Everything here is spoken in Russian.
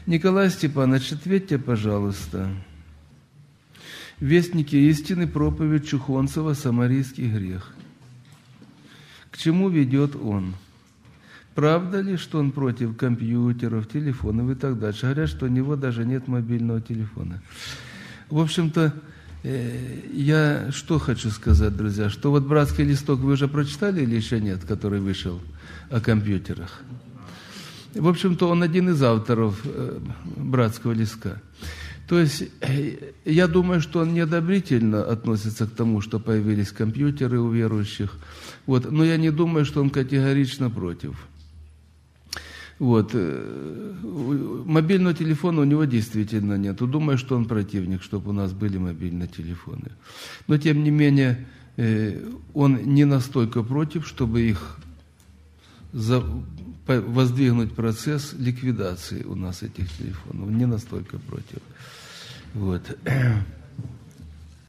Николай Степанович, ответьте, пожалуйста. Вестники истины, проповедь Чухонцева, «Самарийский грех». К чему ведет он? Правда ли, что он против компьютеров, телефонов и так дальше? Говорят, что у него даже нет мобильного телефона. В общем-то, я что хочу сказать, друзья, что вот «Братский листок» вы уже прочитали или еще нет, который вышел о компьютерах? В общем-то, он один из авторов «Братского листка». То есть, я думаю, что он неодобрительно относится к тому, что появились компьютеры у верующих. Вот. Но я не думаю, что он категорично против. Вот. Мобильного телефона у него действительно нет. Думаю, что он противник, чтобы у нас были мобильные телефоны. Но, тем не менее, он не настолько против, чтобы их воздвигнуть процесс ликвидации у нас этих телефонов. Не настолько против. Вот.